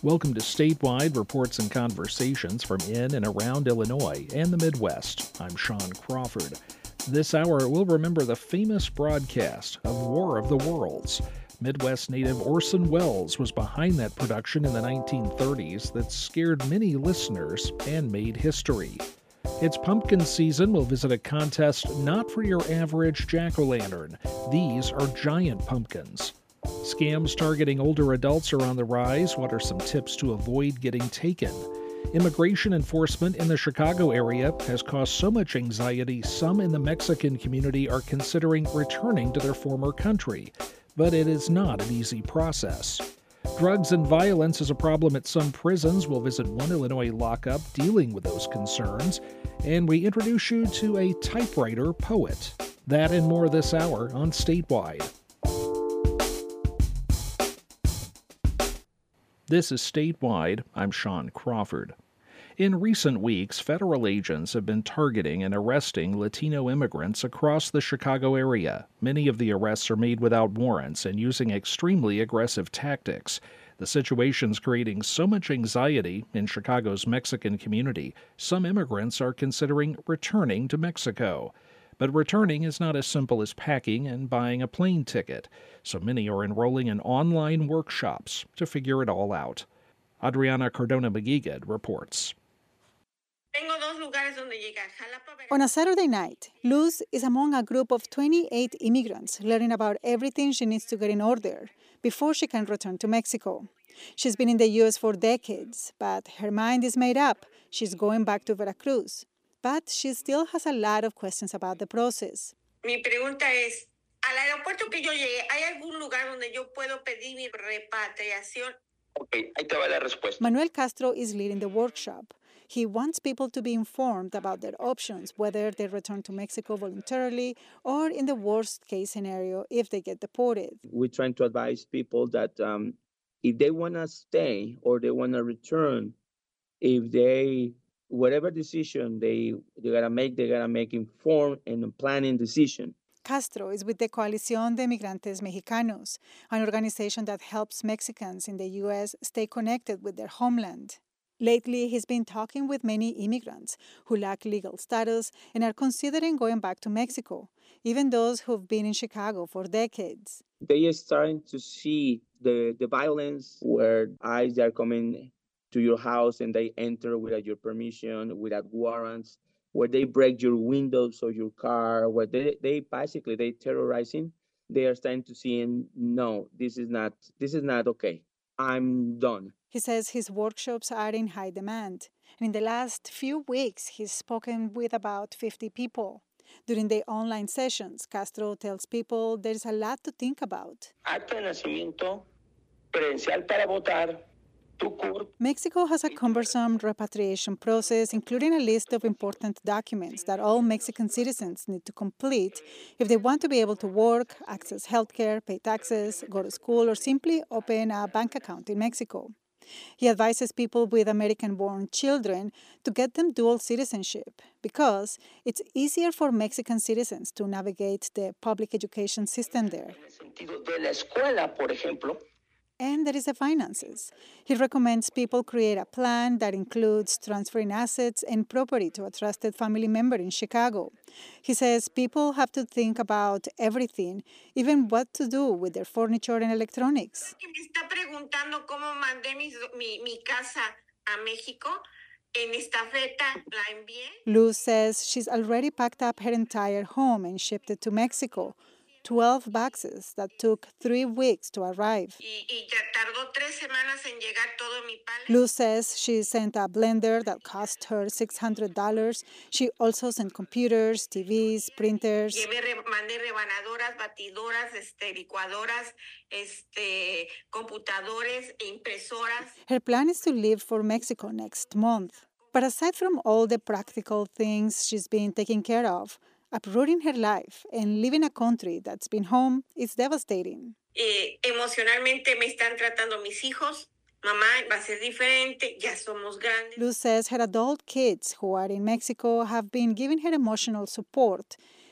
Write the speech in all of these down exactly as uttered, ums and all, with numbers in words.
Welcome to Statewide Reports and Conversations from in and around Illinois and the Midwest. I'm Sean Crawford. This hour, we'll remember the famous broadcast of War of the Worlds. Midwest native Orson Welles was behind that production in the nineteen thirties that scared many listeners and made history. It's pumpkin season. We'll visit a contest not for your average jack-o'-lantern. These are giant pumpkins. Scams targeting older adults are on the rise. What are some tips to avoid getting taken? Immigration enforcement in the Chicago area has caused so much anxiety, some in the Mexican community are considering returning to their former country. But it is not an easy process. Drugs and violence is a problem at some prisons. We'll visit one Illinois lockup dealing with those concerns. And we introduce you to a typewriter poet. That and more this hour on Statewide. This is Statewide. I'm Sean Crawford. In recent weeks, federal agents have been targeting and arresting Latino immigrants across the Chicago area. Many of the arrests are made without warrants and using extremely aggressive tactics. The situation's creating so much anxiety in Chicago's Mexican community, some immigrants are considering returning to Mexico. But returning is not as simple as packing and buying a plane ticket, so many are enrolling in online workshops to figure it all out. Adriana Cardona-McGeegad reports. On a Saturday night, Luz is among a group of twenty-eight immigrants learning about everything she needs to get in order before she can return to Mexico. She's been in the U S for decades, but her mind is made up. She's going back to Veracruz. But she still has a lot of questions about the process. Mi pregunta es, al aeropuerto que yo llegué, ¿hay algún lugar donde yo puedo pedir mi repatriación? Okay, ahí te va la respuesta. Manuel Castro is leading the workshop. He wants people to be informed about their options, whether they return to Mexico voluntarily or in the worst case scenario if they get deported. We're trying to advise people that um, if they want to stay or they want to return, if they, whatever decision they, they got to make, they got to make informed and a planning decision. Castro is with the Coalición de Migrantes Mexicanos, an organization that helps Mexicans in the U S stay connected with their homeland. Lately, he's been talking with many immigrants who lack legal status and are considering going back to Mexico, even those who've been in Chicago for decades. They are starting to see the, the violence where ICE are coming to your house and they enter without your permission, without warrants, where they break your windows of your car, where they, they basically they terrorizing. They are starting to see, and no, this is not this is not okay. I'm done. He says his workshops are in high demand. And in the last few weeks, he's spoken with about fifty people. During the online sessions, Castro tells people there's a lot to think about. Acta de nacimiento, credencial para votar. Mexico has a cumbersome repatriation process, including a list of important documents that all Mexican citizens need to complete if they want to be able to work, access healthcare, pay taxes, go to school, or simply open a bank account in Mexico. He advises people with American-born children to get them dual citizenship because it's easier for Mexican citizens to navigate the public education system there. And there is the finances. He recommends people create a plan that includes transferring assets and property to a trusted family member in Chicago. He says people have to think about everything, even what to do with their furniture and electronics. Me está preguntando cómo mandé mi, mi, mi casa a México. En estafeta la envié. Luz says she's already packed up her entire home and shipped it to Mexico. twelve boxes that took three weeks to arrive. Y, y tardó tres semanas en llegar todo mi pallet. Luz says she sent a blender that cost her six hundred dollars. She also sent computers, T Vs, printers. Llevé, mandé rebanadoras, batidoras, este, licuadoras, este, computadores, impresoras. Her plan is to leave for Mexico next month. But aside from all the practical things she's been taking care of, uprooting her life and leaving a country that's been home is devastating. Eh, emocionalmente me están tratando mis hijos. Mamá, va a ser diferente, ya somos grandes. Luz says her adult kids who are in Mexico have been giving her emotional support,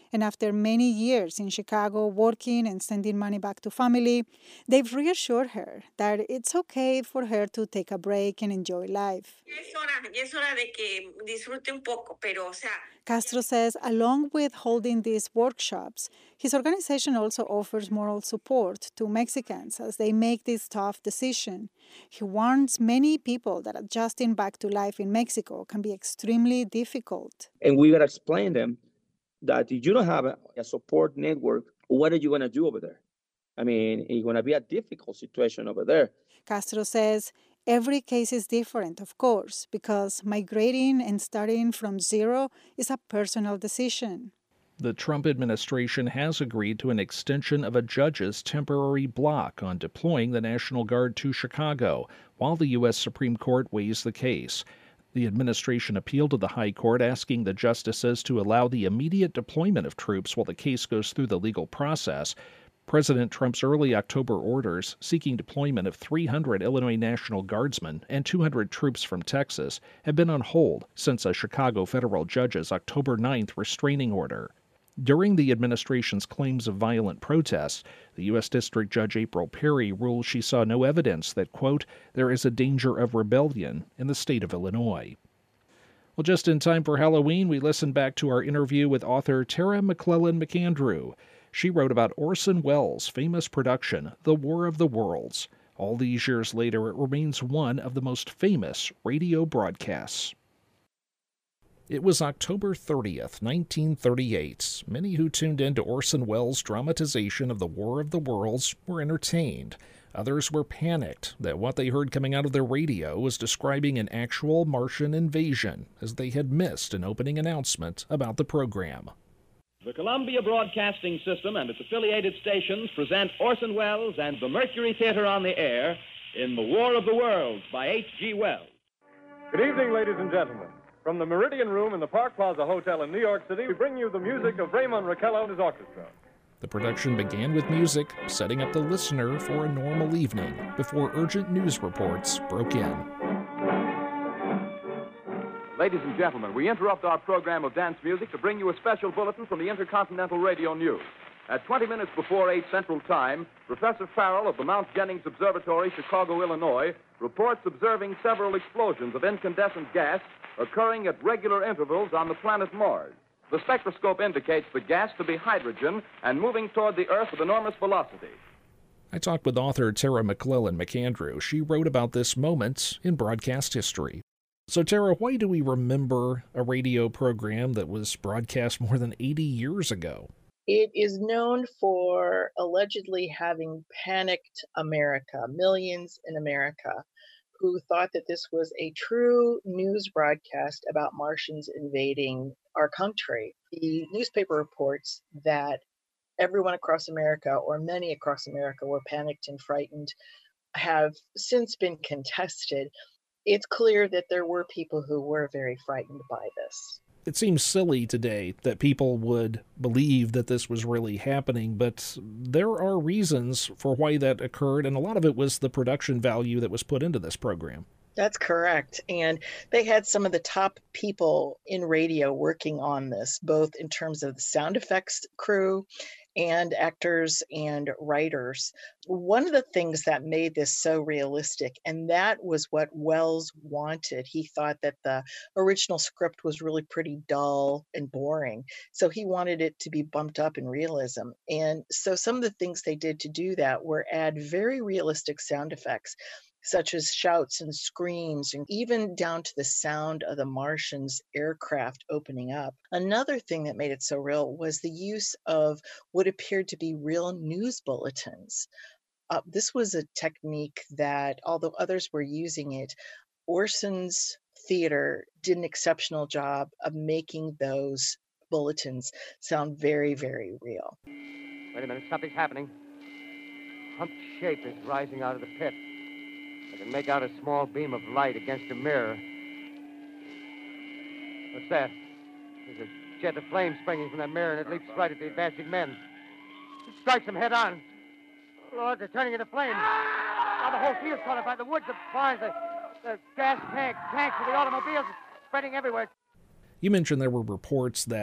And after many years in Chicago working and sending money back to family, they've reassured her that it's okay for her to take a break and enjoy life. Es hora, ya es hora de que disfrute un poco, pero, o sea, Castro says along with holding these workshops, his organization also offers moral support to Mexicans as they make this tough decision. He warns many people that adjusting back to life in Mexico can be extremely difficult. And we gotta explain them that if you don't have a, a support network, what are you gonna do over there? I mean, it's gonna be a difficult situation over there. Castro says every case is different, of course, because migrating and starting from zero is a personal decision. The Trump administration has agreed to an extension of a judge's temporary block on deploying the National Guard to Chicago, while the U S Supreme Court weighs the case. The administration appealed to the High Court, asking the justices to allow the immediate deployment of troops while the case goes through the legal process. President Trump's early October orders seeking deployment of three hundred Illinois National Guardsmen and two hundred troops from Texas have been on hold since a Chicago federal judge's October ninth restraining order. During the administration's claims of violent protests, the U S District Judge April Perry ruled she saw no evidence that, quote, there is a danger of rebellion in the state of Illinois. Well, just in time for Halloween, we listened back to our interview with author Tara McClellan McAndrew. She wrote about Orson Welles' famous production, The War of the Worlds. All these years later, it remains one of the most famous radio broadcasts. It was October thirtieth, nineteen thirty-eight. Many who tuned in to Orson Welles' dramatization of The War of the Worlds were entertained. Others were panicked that what they heard coming out of their radio was describing an actual Martian invasion, as they had missed an opening announcement about the program. The Columbia Broadcasting System and its affiliated stations present Orson Welles and the Mercury Theater on the air in The War of the Worlds by H G Wells. Good evening, ladies and gentlemen. From the Meridian Room in the Park Plaza Hotel in New York City, we bring you the music of Raymond Raquello and his orchestra. The production began with music, setting up the listener for a normal evening before urgent news reports broke in. Ladies and gentlemen, we interrupt our program of dance music to bring you a special bulletin from the Intercontinental Radio News. At twenty minutes before eight Central Time, Professor Farrell of the Mount Jennings Observatory, Chicago, Illinois, reports observing several explosions of incandescent gas occurring at regular intervals on the planet Mars. The spectroscope indicates the gas to be hydrogen and moving toward the Earth with enormous velocity. I talked with author Tara McClellan McAndrew. She wrote about this moment in broadcast history. So, Tara, why do we remember a radio program that was broadcast more than eighty years ago? It is known for allegedly having panicked America, millions in America, who thought that this was a true news broadcast about Martians invading our country. The newspaper reports that everyone across America, or many across America, were panicked and frightened, have since been contested. It's clear that there were people who were very frightened by this. It seems silly today that people would believe that this was really happening, but there are reasons for why that occurred, and a lot of it was the production value that was put into this program. That's correct. And they had some of the top people in radio working on this, both in terms of the sound effects crew and actors and writers. One of the things that made this so realistic, and that was what Welles wanted. He thought that the original script was really pretty dull and boring. So he wanted it to be bumped up in realism. And so some of the things they did to do that were add very realistic sound effects, such as shouts and screams, and even down to the sound of the Martians' aircraft opening up. Another thing that made it so real was the use of what appeared to be real news bulletins. Uh, this was a technique that, although others were using it, Orson's theater did an exceptional job of making those bulletins sound very, very real. Wait a minute, something's happening. Humped shape is rising out of the pit. I can make out a small beam of light against a mirror. What's that? There's a jet of flame springing from that mirror, and it leaps right at the advancing men. It strikes them head on. Lord, they're turning into flames. Now the whole field's caught up by the woods, the barns, the, the gas tank, tanks of the automobiles spreading everywhere. You mentioned there were reports that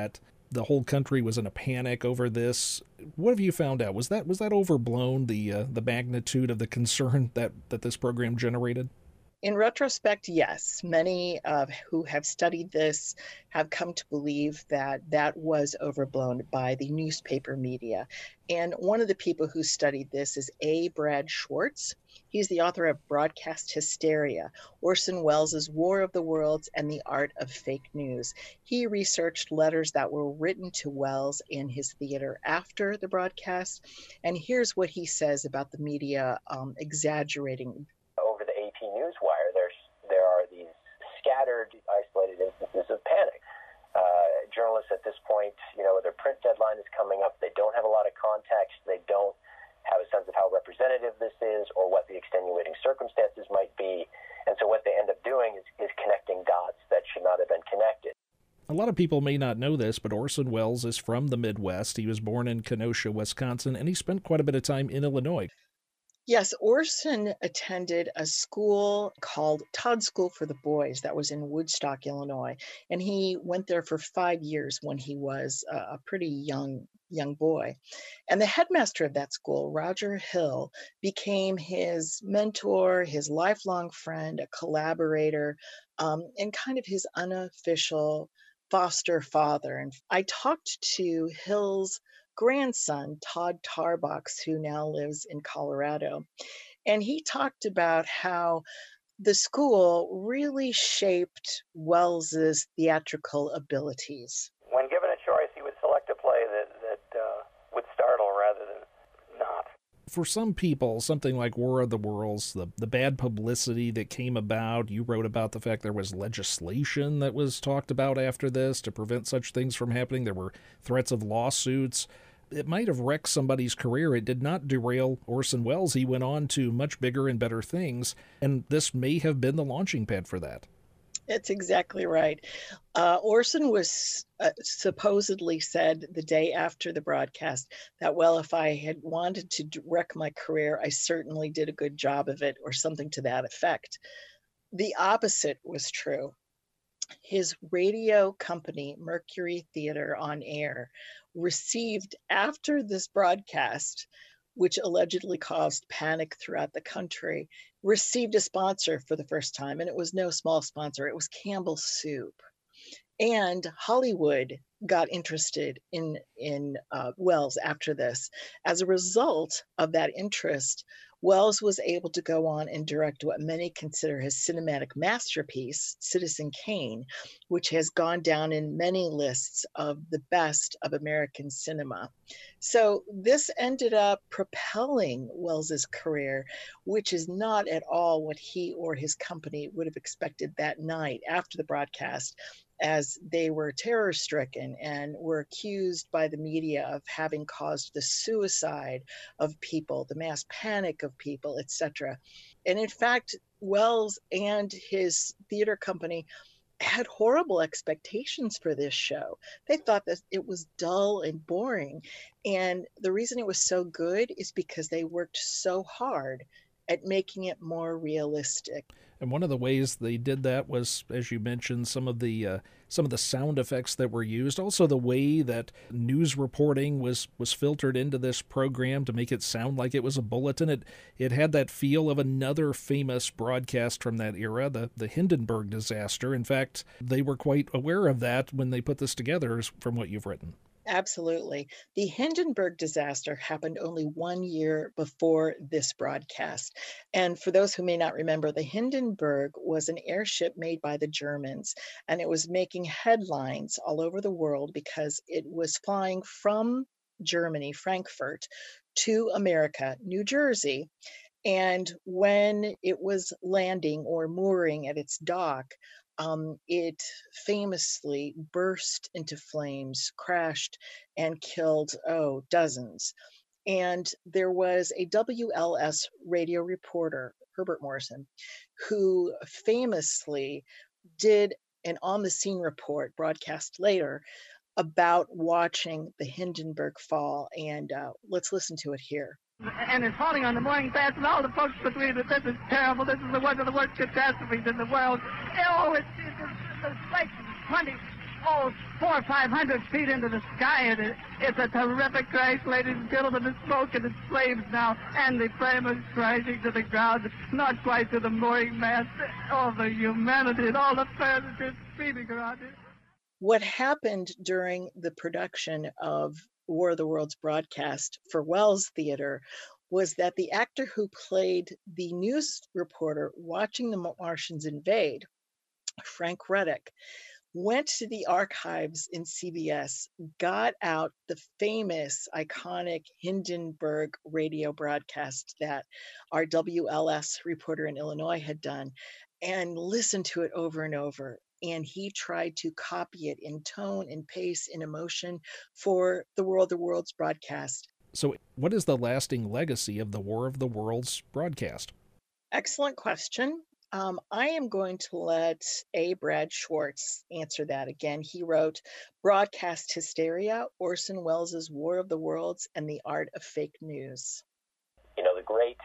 the whole country was in a panic over this. What have you found out? Was that was that overblown, the uh, the magnitude of the concern that, that this program generated? In retrospect, yes. Many uh, who have studied this have come to believe that that was overblown by the newspaper media. And one of the people who studied this is A. Brad Schwartz. He's the author of Broadcast Hysteria, Orson Welles' War of the Worlds and the Art of Fake News. He researched letters that were written to Welles in his theater after the broadcast. And here's what he says about the media um, exaggerating. Over the A P Newswire, there's, there are these scattered, isolated instances of panic. Uh, journalists at this point, you know, their print deadline is coming up. They don't have a lot of context. They don't have a sense of how representative this is or what the extenuating circumstances might be. And so what they end up doing is, is connecting dots that should not have been connected. A lot of people may not know this, but Orson Welles is from the Midwest. He was born in Kenosha, Wisconsin, and he spent quite a bit of time in Illinois. Yes, Orson attended a school called Todd School for the Boys that was in Woodstock, Illinois. And he went there for five years when he was a pretty young young boy. And the headmaster of that school, Roger Hill, became his mentor, his lifelong friend, a collaborator, um, and kind of his unofficial foster father. And I talked to Hill's grandson, Todd Tarbox, who now lives in Colorado. And he talked about how the school really shaped Welles's theatrical abilities. When given a choice, he would select a play that, that uh, would startle rather than not. For some people, something like War of the Worlds, the, the bad publicity that came about, you wrote about the fact there was legislation that was talked about after this to prevent such things from happening. There were threats of lawsuits. It might have wrecked somebody's career. It did not derail Orson Welles. He went on to much bigger and better things, and this may have been the launching pad for that. That's exactly right. Uh, Orson was uh, supposedly said the day after the broadcast that, well, if I had wanted to wreck my career, I certainly did a good job of it, or something to that effect. The opposite was true. His radio company, Mercury Theater on Air, received after this broadcast, which allegedly caused panic throughout the country, received a sponsor for the first time. And it was no small sponsor. It was Campbell Soup. And Hollywood got interested in, in uh, Welles after this. As a result of that interest, Welles was able to go on and direct what many consider his cinematic masterpiece, Citizen Kane, which has gone down in many lists of the best of American cinema. So this ended up propelling Welles's career, which is not at all what he or his company would have expected that night after the broadcast, as they were terror-stricken and were accused by the media of having caused the suicide of people, the mass panic of people, et cetera. And in fact, Welles and his theater company had horrible expectations for this show. They thought that it was dull and boring. And the reason it was so good is because they worked so hard at making it more realistic. And one of the ways they did that was, as you mentioned, some of the uh, some of the sound effects that were used. Also, the way that news reporting was was filtered into this program to make it sound like it was a bulletin. It it had that feel of another famous broadcast from that era, the the Hindenburg disaster. In fact, they were quite aware of that when they put this together, from what you've written. Absolutely. The Hindenburg disaster happened only one year before this broadcast. And for those who may not remember, the Hindenburg was an airship made by the Germans, and it was making headlines all over the world because it was flying from Germany, Frankfurt, to America, New Jersey. And when it was landing or mooring at its dock, Um, it famously burst into flames, crashed, and killed, oh, dozens. And there was a W L S radio reporter, Herbert Morrison, who famously did an on-the-scene report broadcast later about watching the Hindenburg fall. And uh, let's listen to it here. And it's falling on the morning fast, and all the folks between it. This is terrible. This is the one of the worst catastrophes in the world. Oh, it's, it's, it's, it's like twenty, oh, four or five hundred feet into the sky. And it, it's a terrific crash, ladies and gentlemen. The smoke and the flames now, and the flame is crashing to the ground, not quite to the mooring mast. All the humanity and all the passengers screaming around it. What happened during the production of War of the Worlds broadcast for Wells Theater was that the actor who played the news reporter watching the Martians invade, Frank Reddick, went to the archives in C B S, got out the famous, iconic Hindenburg radio broadcast that our W L S reporter in Illinois had done, and listened to it over and over. And he tried to copy it in tone and pace and emotion for the War of the Worlds broadcast. So what is the lasting legacy of the War of the Worlds broadcast? Excellent question. Um, I am going to let A. Brad Schwartz answer that again. He wrote Broadcast Hysteria, Orson Welles' War of the Worlds, and the Art of Fake News. You know, the great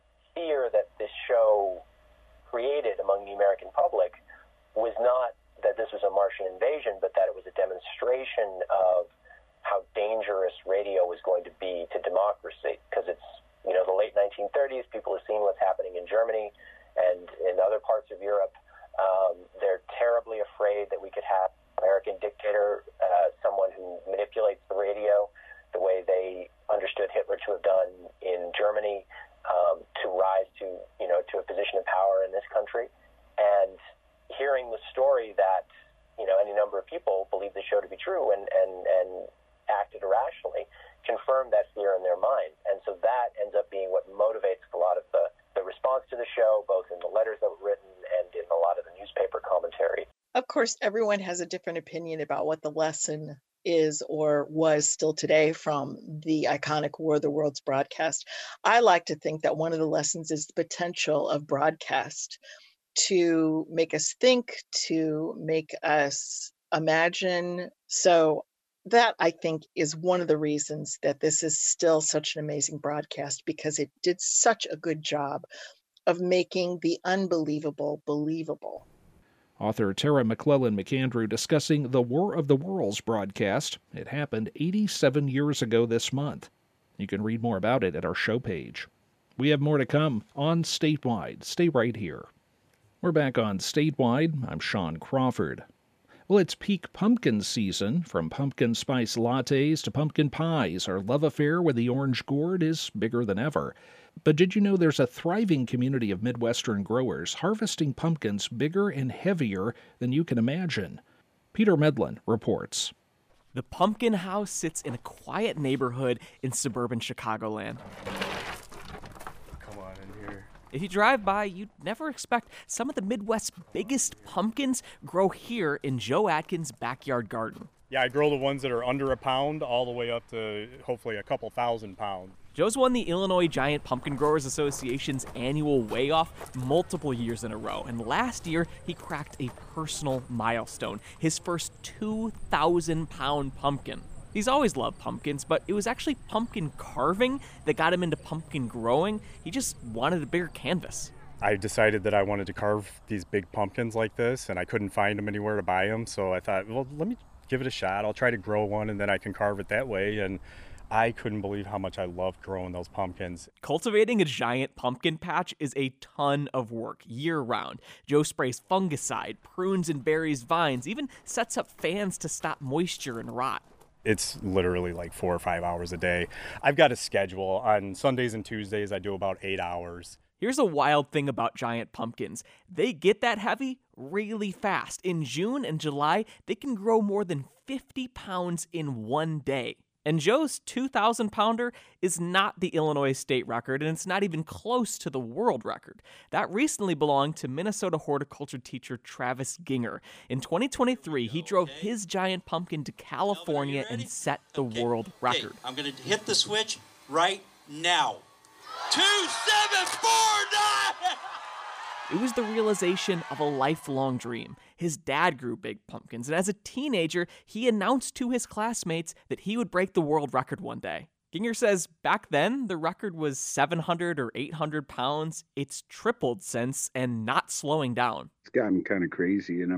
fear that this show created among the American public was not that this was a Martian invasion, but that it was a demonstration of how dangerous radio was going to be to democracy. Because it's, you know, the late nineteen thirties, people have seen what's happening in Germany and in other parts of Europe. Um, they're terribly afraid that we could have an American dictator, uh, someone who manipulates the radio the way they understood Hitler to have done in Germany, um, to rise to, you know, to a position of power in this country. And hearing the story that, you know, any number of people believed the show to be true and, and, and acted irrationally confirmed that fear in their mind. And so that ends up being what motivates a lot of the, the response to the show, both in the letters that were written and in a lot of the newspaper commentary. Of course, everyone has a different opinion about what the lesson is or was still today from the iconic War of the Worlds broadcast. I like to think that one of the lessons is the potential of broadcast to make us think, to make us imagine. So that, I think, is one of the reasons that this is still such an amazing broadcast, because it did such a good job of making the unbelievable believable. Author Tara McClellan McAndrew discussing the War of the Worlds broadcast. It happened eighty-seven years ago this month. You can read more about it at our show page. We have more to come on Statewide. Stay right here. We're back on Statewide. I'm Sean Crawford. Well, it's peak pumpkin season. From pumpkin spice lattes to pumpkin pies, our love affair with the orange gourd is bigger than ever. But did you know there's a thriving community of Midwestern growers harvesting pumpkins bigger and heavier than you can imagine? Peter Medlin reports. The Pumpkin House sits in a quiet neighborhood in suburban Chicagoland. Come on in here. If you drive by, you'd never expect some of the Midwest's biggest pumpkins grow here in Joe Atkins' backyard garden. Yeah, I grow the ones that are under a pound all the way up to hopefully a couple thousand pounds. Joe's won the Illinois Giant Pumpkin Growers Association's annual weigh-off multiple years in a row, and last year he cracked a personal milestone, his first two thousand pound pumpkin. He's always loved pumpkins, but it was actually pumpkin carving that got him into pumpkin growing. He just wanted a bigger canvas. I decided that I wanted to carve these big pumpkins like this, and I couldn't find them anywhere to buy them, so I thought, well, let me give it a shot. I'll try to grow one, and then I can carve it that way, and I couldn't believe how much I loved growing those pumpkins. Cultivating a giant pumpkin patch is a ton of work year-round. Joe sprays fungicide, prunes and berries vines, even sets up fans to stop moisture and rot. It's literally like four or five hours a day. I've got a schedule. On Sundays and Tuesdays, I do about eight hours. Here's a wild thing about giant pumpkins. They get that heavy really fast. In June and July, they can grow more than fifty pounds in one day. And Joe's two thousand pounder is not the Illinois state record, and it's not even close to the world record. That recently belonged to Minnesota horticulture teacher Travis Ginger. In twenty twenty-three, he drove okay. his giant pumpkin to California and set the okay. world record. Okay. I'm going to hit the switch right now. two seven four nine! It was the realization of a lifelong dream. His dad grew big pumpkins, and as a teenager, he announced to his classmates that he would break the world record one day. Ginger says back then, the record was seven hundred or eight hundred pounds. It's tripled since and not slowing down. It's gotten kind of crazy, and I mean,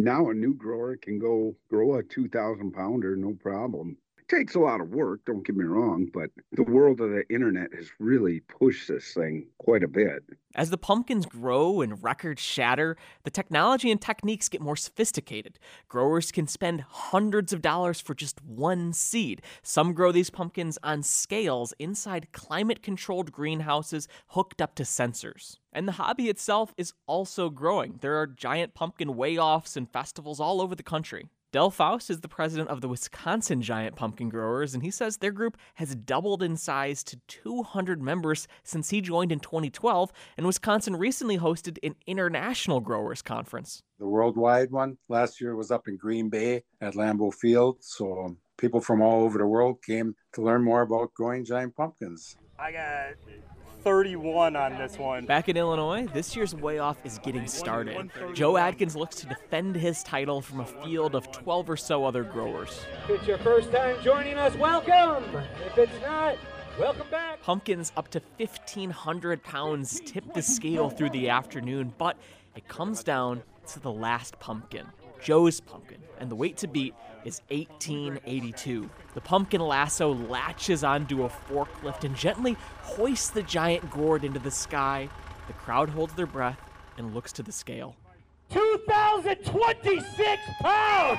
Now a new grower can go grow a two thousand pounder, no problem. It takes a lot of work, don't get me wrong, but the world of the internet has really pushed this thing quite a bit. As the pumpkins grow and records shatter, the technology and techniques get more sophisticated. Growers can spend hundreds of dollars for just one seed. Some grow these pumpkins on scales inside climate-controlled greenhouses hooked up to sensors. And the hobby itself is also growing. There are giant pumpkin weigh-offs and festivals all over the country. Del Faust is the president of the Wisconsin Giant Pumpkin Growers, and he says their group has doubled in size to two hundred members since he joined in twenty twelve, and Wisconsin recently hosted an international growers conference. The worldwide one last year was up in Green Bay at Lambeau Field, so people from all over the world came to learn more about growing giant pumpkins. I got thirty-one on this one. Back in Illinois, this year's weigh-off is getting started. Joe Adkins looks to defend his title from a field of twelve or so other growers. If it's your first time joining us, welcome. If it's not, welcome back. Pumpkins up to fifteen hundred pounds tip the scale through the afternoon, but it comes down to the last pumpkin, Joe's pumpkin, and the weight to beat is eighteen eighty-two. The pumpkin lasso latches onto a forklift and gently hoists the giant gourd into the sky. The crowd holds their breath and looks to the scale. two thousand twenty-six pounds!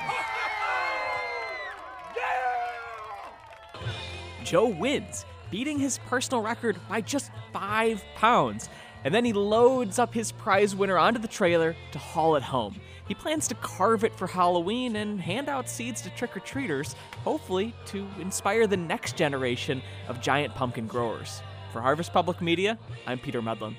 Joe wins, beating his personal record by just five pounds. And then he loads up his prize winner onto the trailer to haul it home. He plans to carve it for Halloween and hand out seeds to trick-or-treaters, hopefully to inspire the next generation of giant pumpkin growers. For Harvest Public Media, I'm Peter Medlin.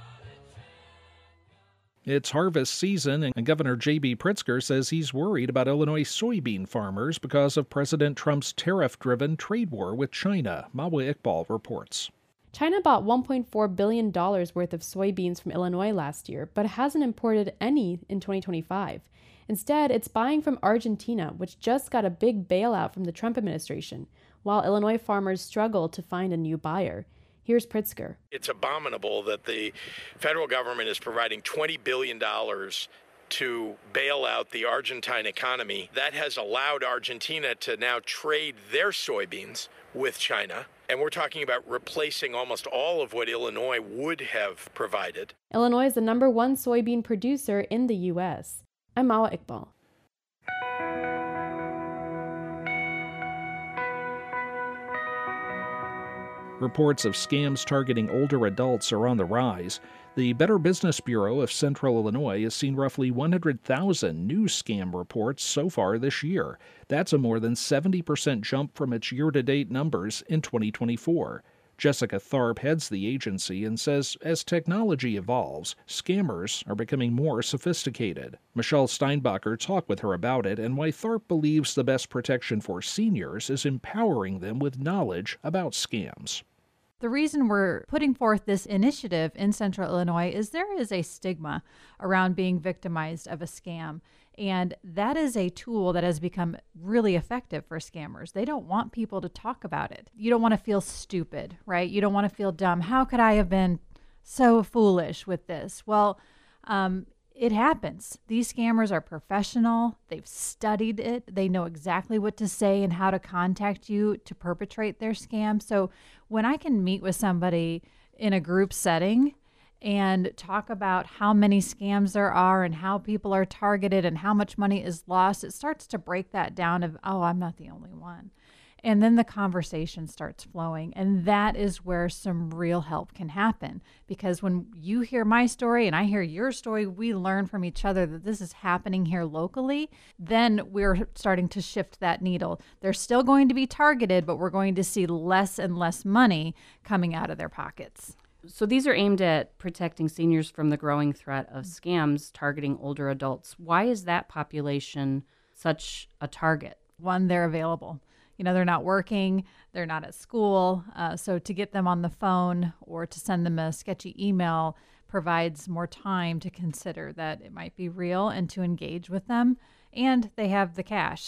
It's harvest season, and Governor J B. Pritzker says he's worried about Illinois soybean farmers because of President Trump's tariff-driven trade war with China. Mawa Iqbal reports. China bought one point four billion dollars worth of soybeans from Illinois last year, but hasn't imported any in twenty twenty-five. Instead, it's buying from Argentina, which just got a big bailout from the Trump administration, while Illinois farmers struggle to find a new buyer. Here's Pritzker. It's abominable that the federal government is providing twenty billion dollars to bail out the Argentine economy. That has allowed Argentina to now trade their soybeans with China. And we're talking about replacing almost all of what Illinois would have provided. Illinois is the number one soybean producer in the U S. I'm Mawa Iqbal. Reports of scams targeting older adults are on the rise. The Better Business Bureau of Central Illinois has seen roughly one hundred thousand new scam reports so far this year. That's a more than seventy percent jump from its year-to-date numbers in twenty twenty-four. Jessica Tharp heads the agency and says as technology evolves, scammers are becoming more sophisticated. Michelle Steinbacher talked with her about it and why Tharp believes the best protection for seniors is empowering them with knowledge about scams. The reason we're putting forth this initiative in Central Illinois is there is a stigma around being victimized of a scam. And that is a tool that has become really effective for scammers. They don't want people to talk about it. You don't want to feel stupid, right? You don't want to feel dumb. How could I have been so foolish with this? Well, um, it happens. These scammers are professional. They've studied it. They know exactly what to say and how to contact you to perpetrate their scam. So when I can meet with somebody in a group setting and talk about how many scams there are and how people are targeted and how much money is lost, it starts to break that down of, oh, I'm not the only one. And then the conversation starts flowing. And that is where some real help can happen. Because when you hear my story and I hear your story, we learn from each other that this is happening here locally. Then we're starting to shift that needle. They're still going to be targeted, but we're going to see less and less money coming out of their pockets. So these are aimed at protecting seniors from the growing threat of scams targeting older adults. Why is that population such a target? One, they're available. You know, they're not working, they're not at school. Uh, so to get them on the phone or to send them a sketchy email provides more time to consider that it might be real and to engage with them. And they have the cash.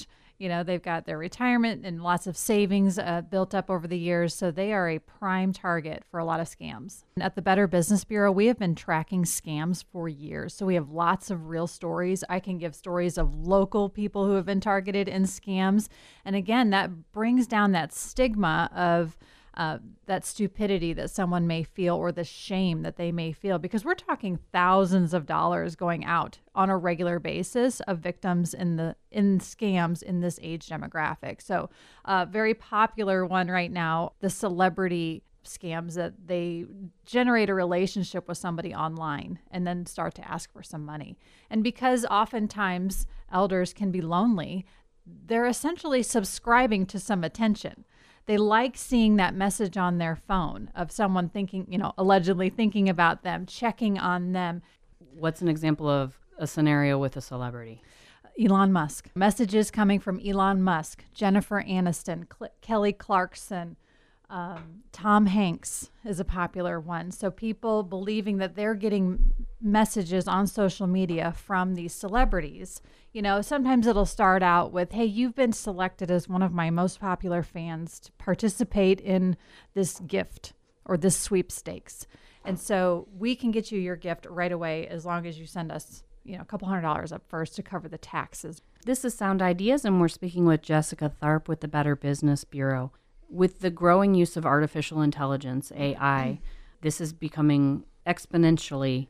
You know, they've got their retirement and lots of savings uh, built up over the years, so they are a prime target for a lot of scams. And at the Better Business Bureau, we have been tracking scams for years, so we have lots of real stories. I can give stories of local people who have been targeted in scams, and again, that brings down that stigma of Uh, that stupidity that someone may feel or the shame that they may feel, because we're talking thousands of dollars going out on a regular basis of victims in the in scams in this age demographic. So a uh, very popular one right now, the celebrity scams, that they generate a relationship with somebody online and then start to ask for some money. And because oftentimes elders can be lonely, they're essentially subscribing to some attention. They like seeing that message on their phone of someone thinking, you know, allegedly thinking about them, checking on them. What's an example of a scenario with a celebrity? Elon Musk. Messages coming from Elon Musk, Jennifer Aniston, Cl- Kelly Clarkson, um, Tom Hanks is a popular one. So people believing that they're getting messages on social media from these celebrities. You know, sometimes it'll start out with, hey, you've been selected as one of my most popular fans to participate in this gift or this sweepstakes. And so we can get you your gift right away as long as you send us, you know, a couple hundred dollars up first to cover the taxes. This is Sound Ideas, and we're speaking with Jessica Tharp with the Better Business Bureau. With the growing use of artificial intelligence, A I, this is becoming exponentially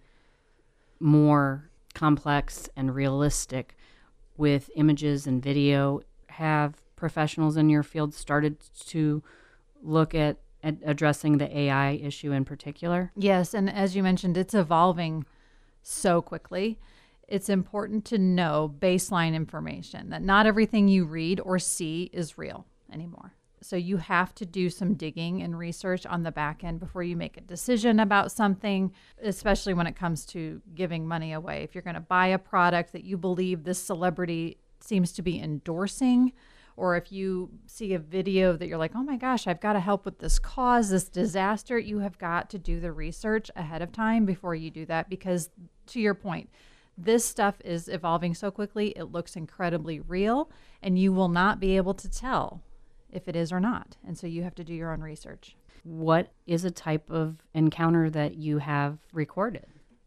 more complex and realistic with images and video. Have professionals in your field started to look at, at addressing the A I issue in particular? Yes, and as you mentioned, it's evolving so quickly. It's important to know baseline information, that not everything you read or see is real anymore. So you have to do some digging and research on the back end before you make a decision about something, especially when it comes to giving money away. If you're going to buy a product that you believe this celebrity seems to be endorsing, or if you see a video that you're like, oh my gosh, I've got to help with this cause, this disaster, you have got to do the research ahead of time before you do that, because to your point, this stuff is evolving so quickly, it looks incredibly real, and you will not be able to tell if it is or not. And so you have to do your own research. What is a type of encounter that you have recorded?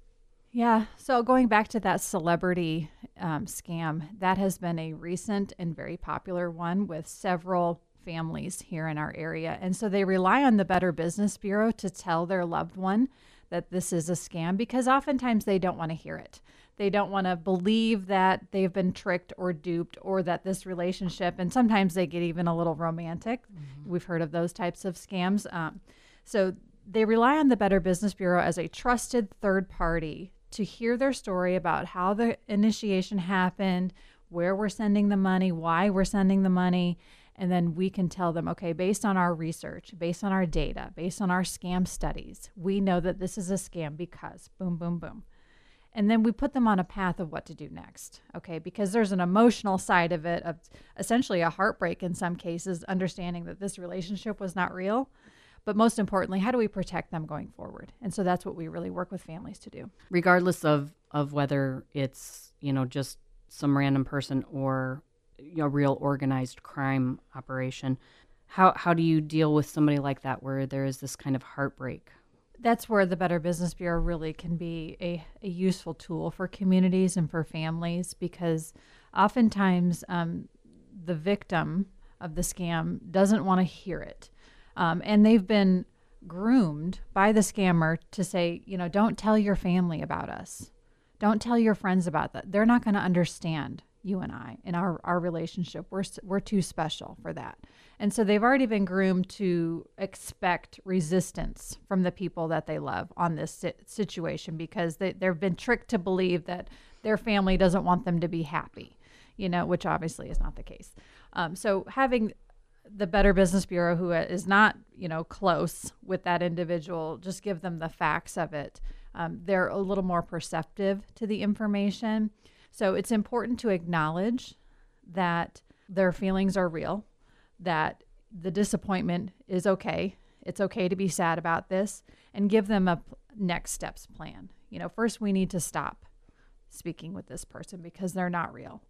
Yeah, so going back to that celebrity um, scam, that has been a recent and very popular one with several families here in our area. And so they rely on the Better Business Bureau to tell their loved one that this is a scam, because oftentimes they don't want to hear it. They don't want to believe that they've been tricked or duped, or that this relationship, and sometimes they get even a little romantic. Mm-hmm. We've heard of those types of scams. Um, so they rely on the Better Business Bureau as a trusted third party to hear their story about how the initiation happened, where we're sending the money, why we're sending the money. And then we can tell them, okay, based on our research, based on our data, based on our scam studies, we know that this is a scam because boom, boom, boom. And then we put them on a path of what to do next, okay? Because there's an emotional side of it, of essentially a heartbreak in some cases, understanding that this relationship was not real. But most importantly, how do we protect them going forward? And so that's what we really work with families to do. Regardless of, of whether it's, you know, just some random person or a real organized crime operation, how how do you deal with somebody like that where there is this kind of heartbreak? That's where the Better Business Bureau really can be a, a useful tool for communities and for families, because oftentimes um, the victim of the scam doesn't want to hear it. Um, and they've been groomed by the scammer to say, you know, don't tell your family about us. Don't tell your friends about that. They're not going to understand you and I in our, our relationship. We're, we're too special for that. And so they've already been groomed to expect resistance from the people that they love on this situation, because they, they've been tricked to believe that their family doesn't want them to be happy, you know, which obviously is not the case. Um, so having the Better Business Bureau, who is not, you know, close with that individual, just give them the facts of it. Um, they're a little more perceptive to the information. So it's important to acknowledge that their feelings are real, that the disappointment is okay. It's okay to be sad about this, and give them a next steps plan. You know, first we need to stop speaking with this person because they're not real.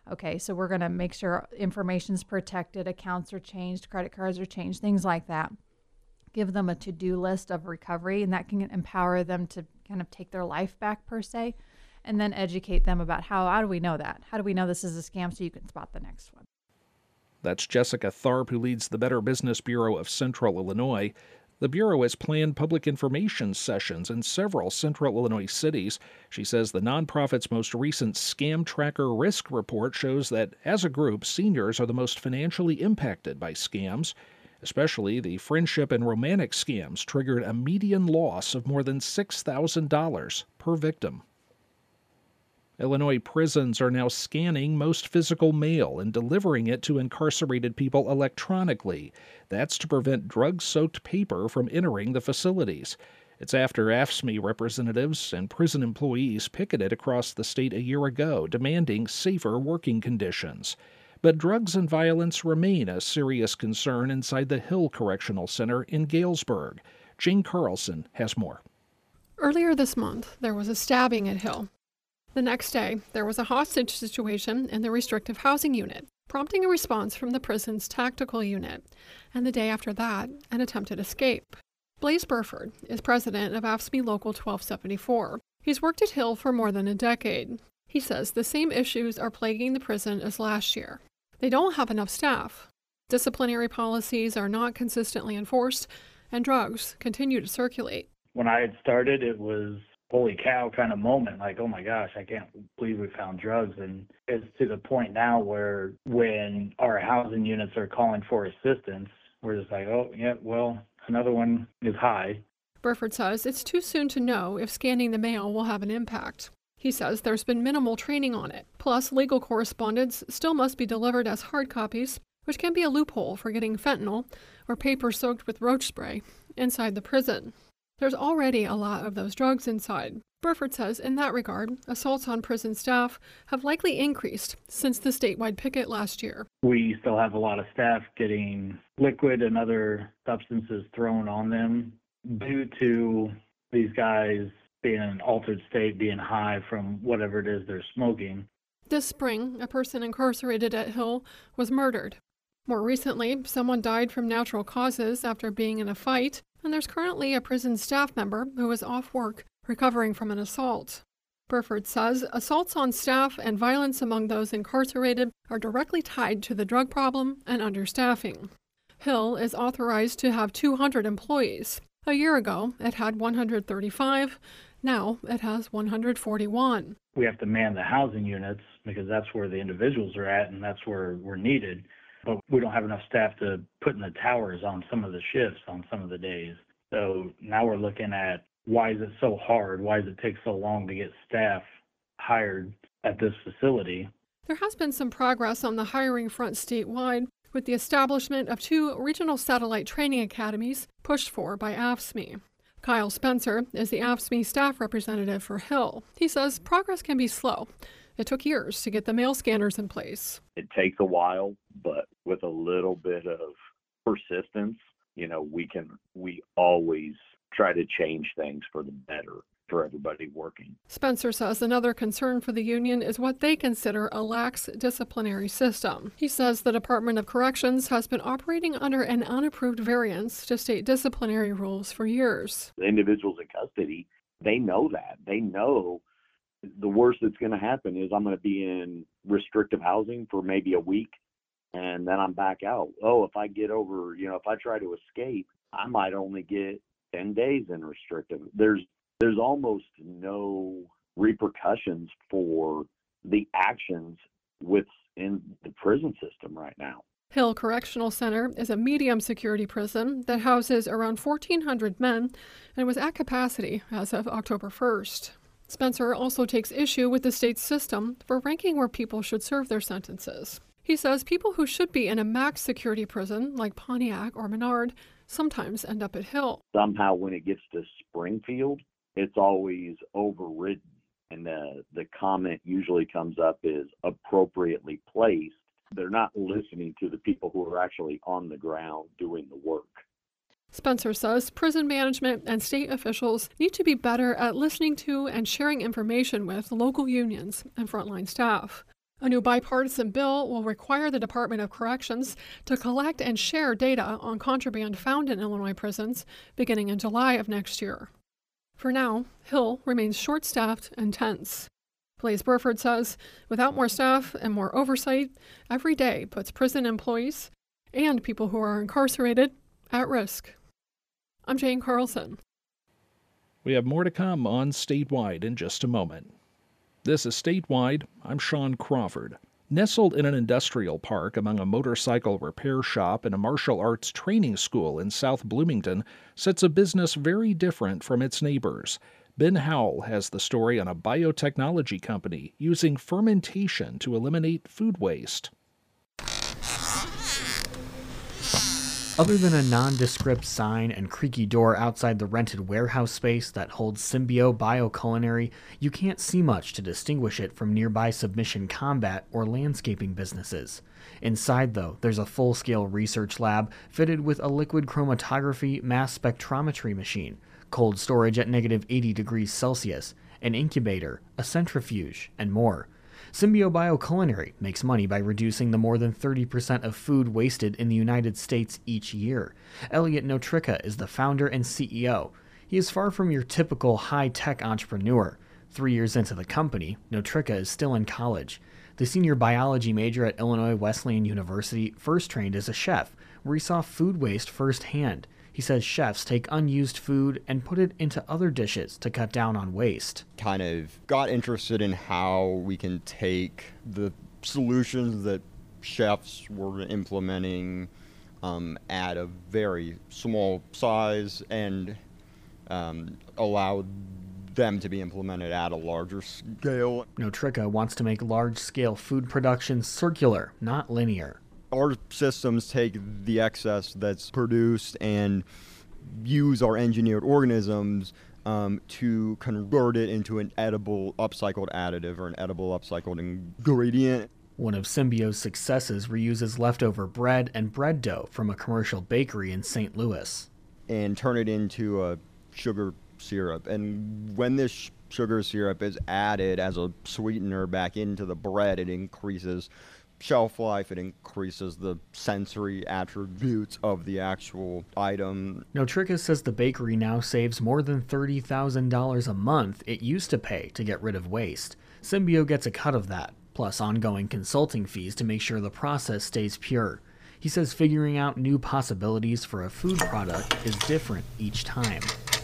Okay, so we're going to make sure information's protected, accounts are changed, credit cards are changed, things like that. Give them a to-do list of recovery, and that can empower them to kind of take their life back, per se, and then educate them about how, how do we know that? How do we know this is a scam so you can spot the next one? That's Jessica Tharp, who leads the Better Business Bureau of Central Illinois. The Bureau has planned public information sessions in several central Illinois cities. She says the nonprofit's most recent Scam Tracker Risk Report shows that, as a group, seniors are the most financially impacted by scams. Especially the friendship and romantic scams triggered a median loss of more than six thousand dollars per victim. Illinois prisons are now scanning most physical mail and delivering it to incarcerated people electronically. That's to prevent drug-soaked paper from entering the facilities. It's after A F S C M E representatives and prison employees picketed across the state a year ago, demanding safer working conditions. But drugs and violence remain a serious concern inside the Hill Correctional Center in Galesburg. Jane Carlson has more. Earlier this month, there was a stabbing at Hill. The next day, there was a hostage situation in the restrictive housing unit, prompting a response from the prison's tactical unit. And the day after that, an attempted escape. Blaze Burford is president of A F S C M E Local twelve seventy-four. He's worked at Hill for more than a decade. He says the same issues are plaguing the prison as last year. They don't have enough staff. Disciplinary policies are not consistently enforced, and drugs continue to circulate. When I had started, it was holy cow kind of moment, like, oh my gosh, I can't believe we found drugs. And it's to the point now where when our housing units are calling for assistance, we're just like, oh, yeah, well, another one is high. Burford says it's too soon to know if scanning the mail will have an impact. He says there's been minimal training on it. Plus, legal correspondence still must be delivered as hard copies, which can be a loophole for getting fentanyl or paper soaked with roach spray inside the prison. There's already a lot of those drugs inside. Burford says in that regard, assaults on prison staff have likely increased since the statewide picket last year. We still have a lot of staff getting liquid and other substances thrown on them due to these guys being in an altered state, being high from whatever it is they're smoking. This spring, a person incarcerated at Hill was murdered. More recently, someone died from natural causes after being in a fight, and there's currently a prison staff member who is off work recovering from an assault. Burford says assaults on staff and violence among those incarcerated are directly tied to the drug problem and understaffing. Hill is authorized to have two hundred employees. A year ago, it had one hundred thirty-five. Now it has one hundred forty-one. We have to man the housing units because that's where the individuals are at and that's where we're needed. But we don't have enough staff to put in the towers on some of the shifts on some of the days. So now we're looking at why is it so hard? Why does it take so long to get staff hired at this facility? There has been some progress on the hiring front statewide with the establishment of two regional satellite training academies pushed for by A F S C M E. Kyle Spencer is the A F S C M E staff representative for Hill. He says progress can be slow. It took years to get the mail scanners in place. It takes a while, but with a little bit of persistence, you know, we can, we always try to change things for the better for everybody working. Spencer says another concern for the union is what they consider a lax disciplinary system. He says the Department of Corrections has been operating under an unapproved variance to state disciplinary rules for years. The individuals in custody, they know that. They know the worst that's going to happen is I'm going to be in restrictive housing for maybe a week, and then I'm back out. Oh, if I get over, you know, if I try to escape, I might only get ten days in restrictive. There's There's almost no repercussions for the actions within the prison system right now. Hill Correctional Center is a medium security prison that houses around fourteen hundred men and was at capacity as of October first. Spencer also takes issue with the state's system for ranking where people should serve their sentences. He says people who should be in a max security prison like Pontiac or Menard sometimes end up at Hill. Somehow when it gets to Springfield, it's always overridden, and the, the comment usually comes up is appropriately placed. They're not listening to the people who are actually on the ground doing the work. Spencer says prison management and state officials need to be better at listening to and sharing information with local unions and frontline staff. A new bipartisan bill will require the Department of Corrections to collect and share data on contraband found in Illinois prisons beginning in July of next year. For now, Hill remains short-staffed and tense. Blaise Burford says, without more staff and more oversight, every day puts prison employees and people who are incarcerated at risk. I'm Jane Carlson. We have more to come on Statewide in just a moment. This is Statewide. I'm Sean Crawford. Nestled in an industrial park among a motorcycle repair shop and a martial arts training school in South Bloomington sits a business very different from its neighbors. Ben Howell has the story on a biotechnology company using fermentation to eliminate food waste. Other than a nondescript sign and creaky door outside the rented warehouse space that holds Symbio Bioculinary, you can't see much to distinguish it from nearby Submission Combat or landscaping businesses. Inside, though, there's a full-scale research lab fitted with a liquid chromatography mass spectrometry machine, cold storage at negative eighty degrees Celsius, an incubator, a centrifuge, and more. Symbio Bioculinary makes money by reducing the more than thirty percent of food wasted in the United States each year. Elliot Notricka is the founder and C E O. He is far from your typical high-tech entrepreneur. Three years into the company, Notricka is still in college. The senior biology major at Illinois Wesleyan University first trained as a chef, where he saw food waste firsthand. He says chefs take unused food and put it into other dishes to cut down on waste. Kind of got interested in how we can take the solutions that chefs were implementing um, at a very small size and um, allow them to be implemented at a larger scale. Notricka wants to make large-scale food production circular, not linear. Our systems take the excess that's produced and use our engineered organisms um, to convert it into an edible upcycled additive or an edible upcycled ingredient. One of Symbio's successes reuses leftover bread and bread dough from a commercial bakery in Saint Louis. And turn it into a sugar syrup. And when this sugar syrup is added as a sweetener back into the bread, it increases shelf life, it increases the sensory attributes of the actual item. Notricka says the bakery now saves more than thirty thousand dollars a month it used to pay to get rid of waste. Symbio gets a cut of that, plus ongoing consulting fees to make sure the process stays pure. He says figuring out new possibilities for a food product is different each time.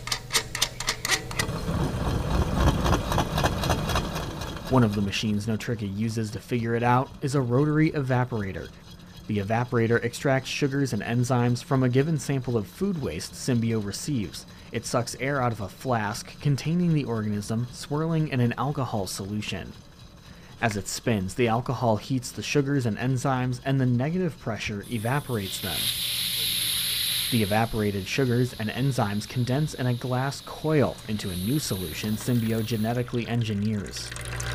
One of the machines Notricka uses to figure it out is a rotary evaporator. The evaporator extracts sugars and enzymes from a given sample of food waste Symbio receives. It sucks air out of a flask containing the organism swirling in an alcohol solution. As it spins, the alcohol heats the sugars and enzymes, and the negative pressure evaporates them. The evaporated sugars and enzymes condense in a glass coil into a new solution Symbio genetically engineers.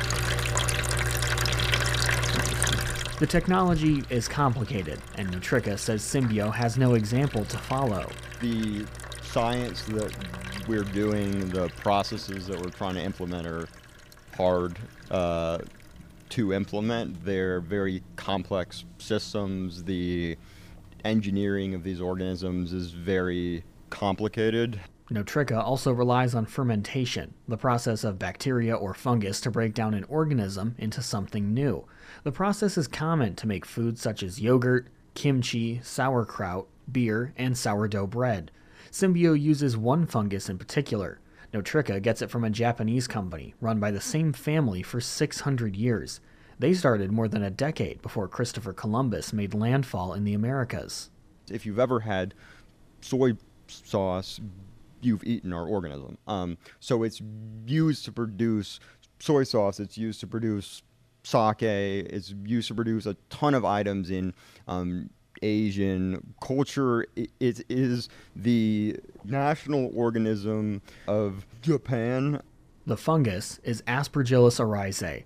The technology is complicated, and Notricka says Symbio has no example to follow. The science that we're doing, the processes that we're trying to implement are hard uh, to implement. They're very complex systems. The engineering of these organisms is very complicated. Notricka also relies on fermentation, the process of bacteria or fungus to break down an organism into something new. The process is common to make foods such as yogurt, kimchi, sauerkraut, beer, and sourdough bread. Symbio uses one fungus in particular. Notricka gets it from a Japanese company run by the same family for six hundred years. They started more than a decade before Christopher Columbus made landfall in the Americas. If you've ever had soy sauce, you've eaten our organism. Um, so it's used to produce soy sauce, it's used to produce sake, it's used to produce a ton of items in um, Asian culture. It, it is the national organism of Japan. The fungus is Aspergillus oryzae.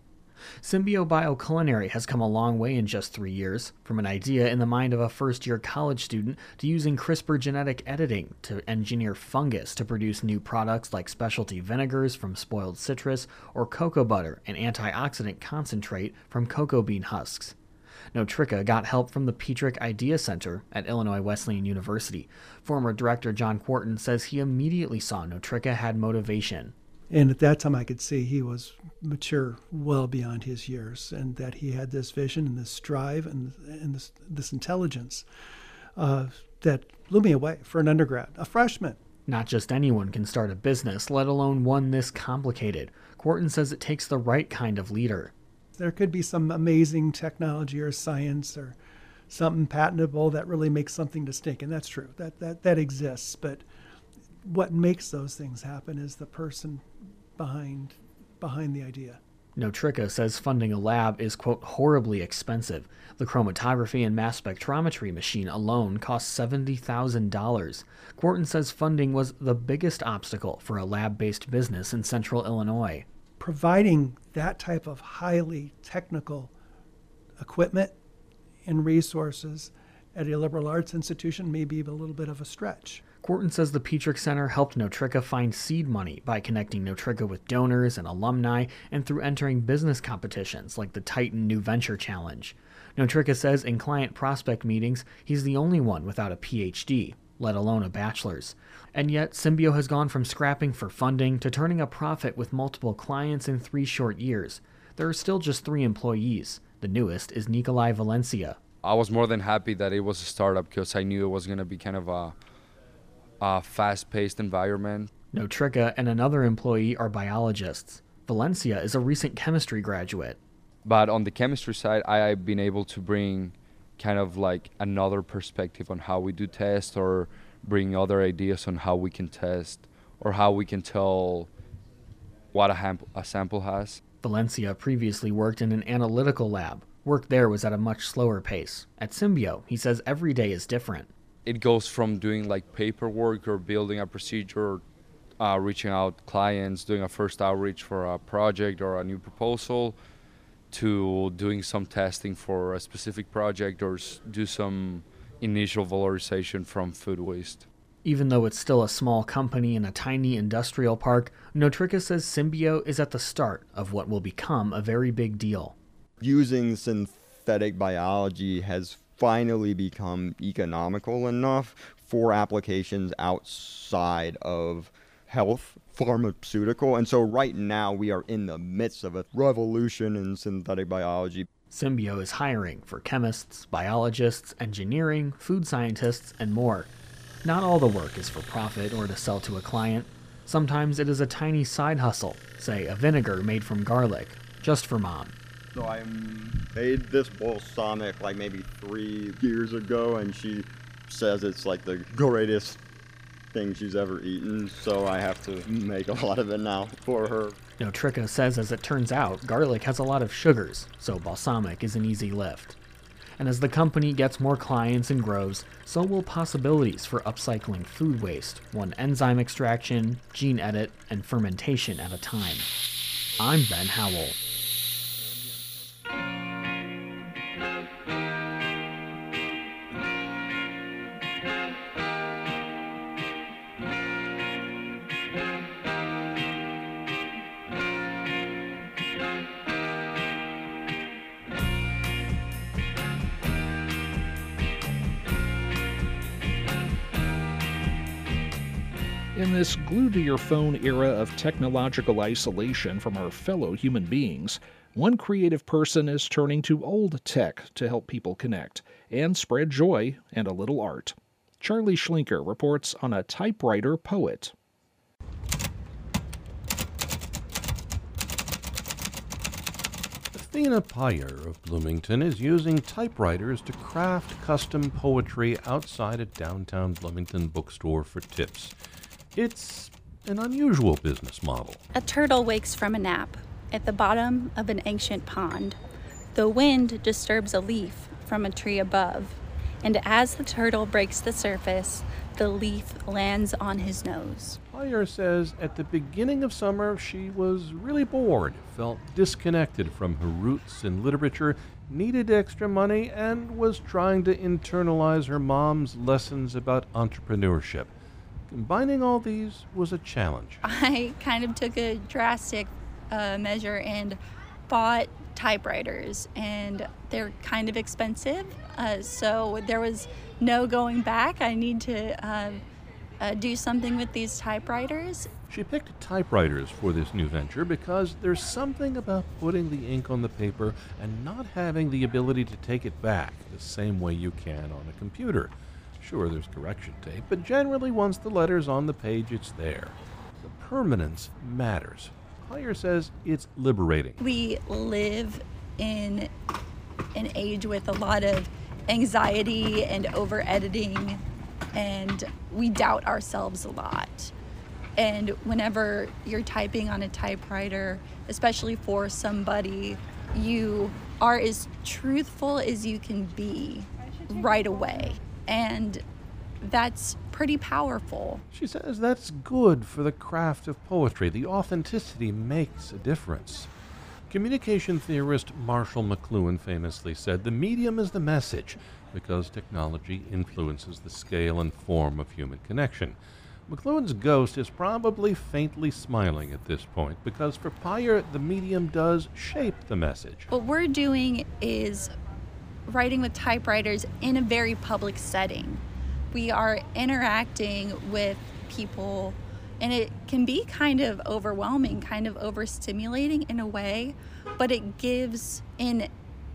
Symbio Bioculinary has come a long way in just three years, from an idea in the mind of a first-year college student to using CRISPR genetic editing to engineer fungus to produce new products like specialty vinegars from spoiled citrus or cocoa butter and antioxidant concentrate from cocoa bean husks. Notrica got help from the Petrick Idea Center at Illinois Wesleyan University. Former director John Quarton says he immediately saw Notrica had motivation. And at that time, I could see he was mature well beyond his years, and that he had this vision and this drive and, and this, this intelligence uh, that blew me away for an undergrad, a freshman. Not just anyone can start a business, let alone one this complicated. Quarton says it takes the right kind of leader. There could be some amazing technology or science or something patentable that really makes something distinct, and that's true. That that that exists, but what makes those things happen is the person behind behind the idea. Notrica says funding a lab is, quote, horribly expensive. The chromatography and mass spectrometry machine alone costs seventy thousand dollars. Quarton says funding was the biggest obstacle for a lab-based business in central Illinois. Providing that type of highly technical equipment and resources at a liberal arts institution may be a little bit of a stretch. Quarton says the Petrick Center helped Notrica find seed money by connecting Notrica with donors and alumni and through entering business competitions like the Titan New Venture Challenge. Notrica says in client prospect meetings, he's the only one without a P H D, let alone a bachelor's. And yet, Symbio has gone from scrapping for funding to turning a profit with multiple clients in three short years. There are still just three employees. The newest is Nikolai Valencia. I was more than happy that it was a startup because I knew it was going to be kind of a a fast-paced environment. Notrica and another employee are biologists. Valencia is a recent chemistry graduate. But on the chemistry side, I've been able to bring kind of like another perspective on how we do tests, or bring other ideas on how we can test, or how we can tell what a, ham- a sample has. Valencia previously worked in an analytical lab. Work there was at a much slower pace. At Symbio, he says every day is different. It goes from doing like paperwork or building a procedure, uh, reaching out clients, doing a first outreach for a project or a new proposal, to doing some testing for a specific project or s- do some initial valorization from food waste. Even though it's still a small company in a tiny industrial park, Notrica says Symbio is at the start of what will become a very big deal. Using synthetic biology has finally become economical enough for applications outside of health, pharmaceutical, and so right now we are in the midst of a revolution in synthetic biology. Symbio is hiring for chemists, biologists, engineering, food scientists, and more. Not all the work is for profit or to sell to a client. Sometimes it is a tiny side hustle, say a vinegar made from garlic, just for mom. So I made this balsamic like maybe three years ago, and she says it's like the greatest thing she's ever eaten, so I have to make a lot of it now for her. Notrica says as it turns out, garlic has a lot of sugars, so balsamic is an easy lift. And as the company gets more clients and grows, so will possibilities for upcycling food waste, one enzyme extraction, gene edit, and fermentation at a time. I'm Ben Howell. In this glued-to-your-phone era of technological isolation from our fellow human beings, one creative person is turning to old tech to help people connect and spread joy and a little art. Charlie Schlinker reports on a typewriter poet. Athena Pyer of Bloomington is using typewriters to craft custom poetry outside a downtown Bloomington bookstore for tips. It's an unusual business model. A turtle wakes from a nap at the bottom of an ancient pond. The wind disturbs a leaf from a tree above. and as the turtle breaks the surface, the leaf lands on his nose. Pyer says at the beginning of summer she was really bored, felt disconnected from her roots in literature, needed extra money, and was trying to internalize her mom's lessons about entrepreneurship. Combining all these was a challenge. I kind of took a drastic uh, measure and bought typewriters, and they're kind of expensive, uh, so there was no going back. I need to uh, uh, do something with these typewriters. She picked typewriters for this new venture because there's something about putting the ink on the paper and not having the ability to take it back the same way you can on a computer. Sure, there's correction tape, but generally once the letter's on the page, it's there. The permanence matters. Pyer says it's liberating. We live in an age with a lot of anxiety and over-editing, and we doubt ourselves a lot. And whenever you're typing on a typewriter, especially for somebody, you are as truthful as you can be right away. And that's pretty powerful. She says that's good for the craft of poetry. The authenticity makes a difference. Communication theorist Marshall McLuhan famously said, "The medium is the message, because technology influences the scale and form of human connection." McLuhan's ghost is probably faintly smiling at this point, because for Pyer, the medium does shape the message. What we're doing is writing with typewriters in a very public setting. We are interacting with people, and it can be kind of overwhelming, kind of overstimulating in a way, but it gives an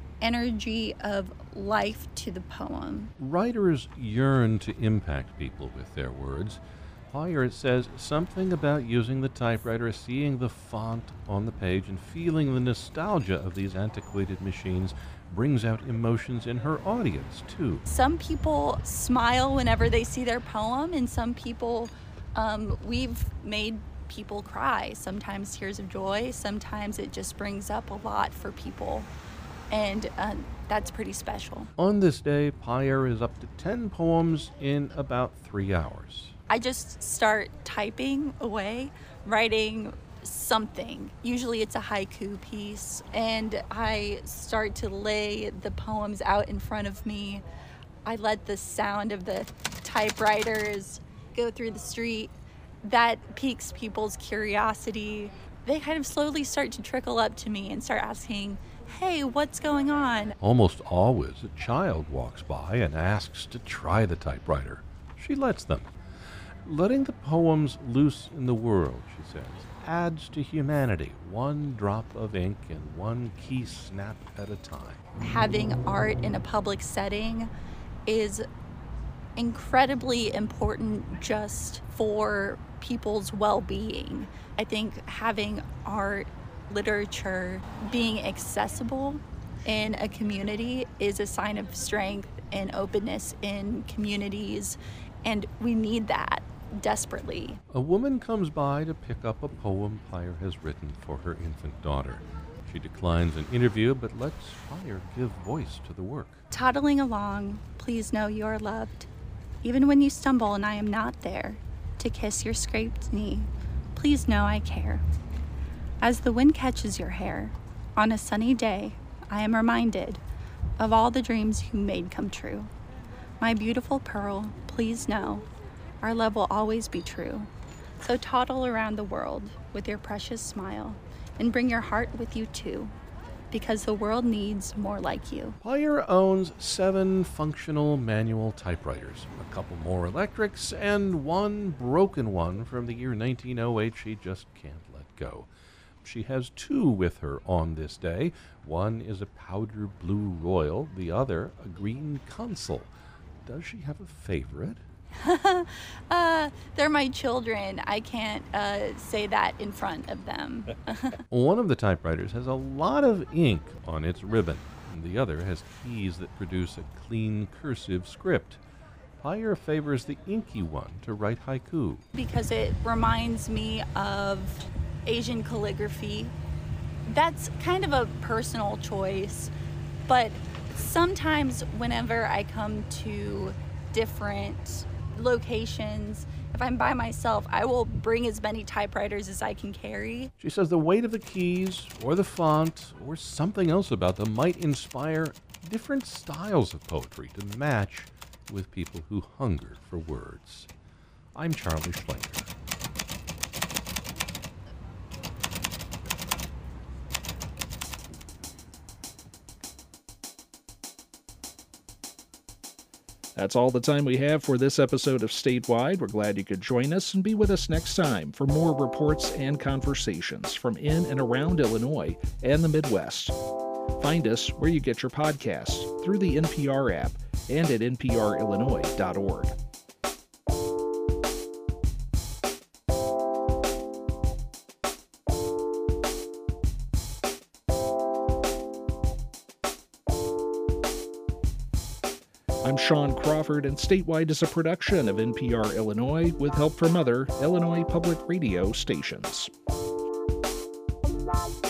energy of life to the poem. Writers yearn to impact people with their words. Pyer says something about using the typewriter, seeing the font on the page, and feeling the nostalgia of these antiquated machines brings out emotions in her audience, too. Some people smile whenever they see their poem, and some people, um, we've made people cry. Sometimes tears of joy, sometimes it just brings up a lot for people, and uh, that's pretty special. On this day, Pyer is up to ten poems in about three hours. I just start typing away, writing something. Usually it's a haiku piece, and I start to lay the poems out in front of me. I let the sound of the typewriters go through the street. That piques people's curiosity. They kind of slowly start to trickle up to me and start asking, "Hey, what's going on?" Almost always, a child walks by and asks to try the typewriter. She lets them. Letting the poems loose in the world, she says, adds to humanity, one drop of ink and one key snap at a time. Having art in a public setting is incredibly important just for people's well-being. I think having art, literature, being accessible in a community is a sign of strength and openness in communities, and we need that desperately. A woman comes by to pick up a poem Pyer has written for her infant daughter. She declines an interview, but lets Pyer give voice to the work. Toddling along, please know you are loved. Even when you stumble and I am not there to kiss your scraped knee, please know I care. As the wind catches your hair, on a sunny day, I am reminded of all the dreams you made come true. My beautiful pearl, please know our love will always be true. So toddle around the world with your precious smile, and bring your heart with you too, because the world needs more like you. Pyer owns seven functional manual typewriters, a couple more electrics, and one broken one from the year nineteen oh eight she just can't let go. She has two with her on this day. One is a powder blue Royal, the other a green Consul. Does she have a favorite? uh, they're my children. I can't uh, say that in front of them. One of the typewriters has a lot of ink on its ribbon, and the other has keys that produce a clean cursive script. Pyer favors the inky one to write haiku. Because it reminds me of Asian calligraphy. That's kind of a personal choice, but Sometimes whenever I come to different locations, if I'm by myself, I will bring as many typewriters as I can carry. She says the weight of the keys, or the font, or something else about them might inspire different styles of poetry to match with people who hunger for words. I'm Charlie Schlenker. That's all the time we have for this episode of Statewide. We're glad you could join us and be with us next time for more reports and conversations from in and around Illinois and the Midwest. Find us where you get your podcasts through the N P R app and at N P R illinois dot org. I'm Sean Crawford, and Statewide is a production of N P R Illinois with help from other Illinois public radio stations. Bye.